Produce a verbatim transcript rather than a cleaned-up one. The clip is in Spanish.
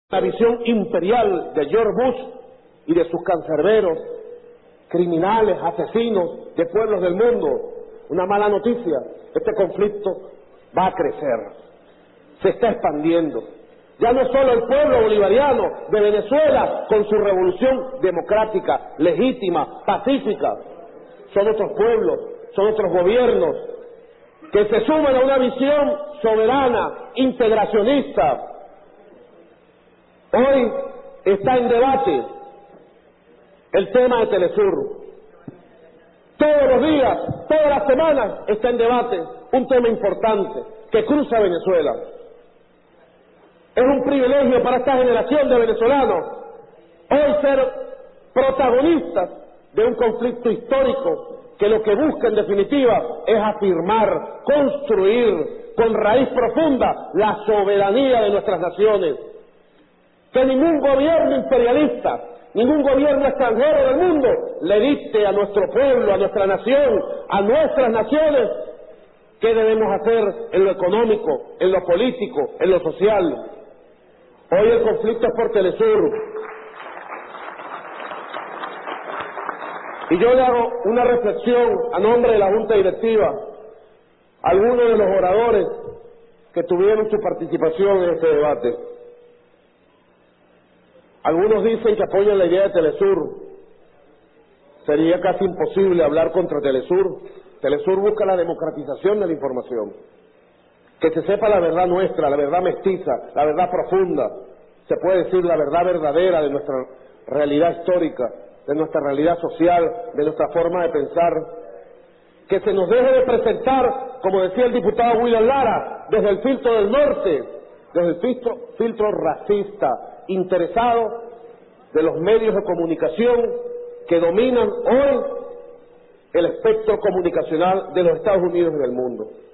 La visión imperial de George Bush y de sus cancerberos, criminales, asesinos de pueblos del mundo. Una mala noticia, este conflicto va a crecer, se está expandiendo. Ya no solo el pueblo bolivariano de Venezuela con su revolución democrática, legítima, pacífica, son otros pueblos, son otros gobiernos que se suman a una visión soberana, integracionista. Hoy está en debate el tema de Telesur. Todos los días, todas las semanas está en debate un tema importante que cruza Venezuela. Es un privilegio para esta generación de venezolanos hoy ser protagonistas de un conflicto histórico que lo que busca en definitiva es afirmar, construir con raíz profunda la soberanía de nuestras naciones. Que ningún gobierno imperialista, ningún gobierno extranjero del mundo le dicte a nuestro pueblo, a nuestra nación, a nuestras naciones qué debemos hacer en lo económico, en lo político, en lo social. Hoy el conflicto es por Telesur. Y yo le hago una reflexión a nombre de la Junta Directiva a algunos de los oradores que tuvieron su participación en este debate. Algunos dicen que apoyan la idea de Telesur. Sería casi imposible hablar contra Telesur. Telesur busca la democratización de la información. Que se sepa la verdad nuestra, la verdad mestiza, la verdad profunda. Se puede decir la verdad verdadera de nuestra realidad histórica, de nuestra realidad social, de nuestra forma de pensar. Que se nos deje de presentar, como decía el diputado William Lara, desde el filtro del norte, desde el filtro, filtro racista, interesado de los medios de comunicación que dominan hoy el espectro comunicacional de los Estados Unidos y del mundo.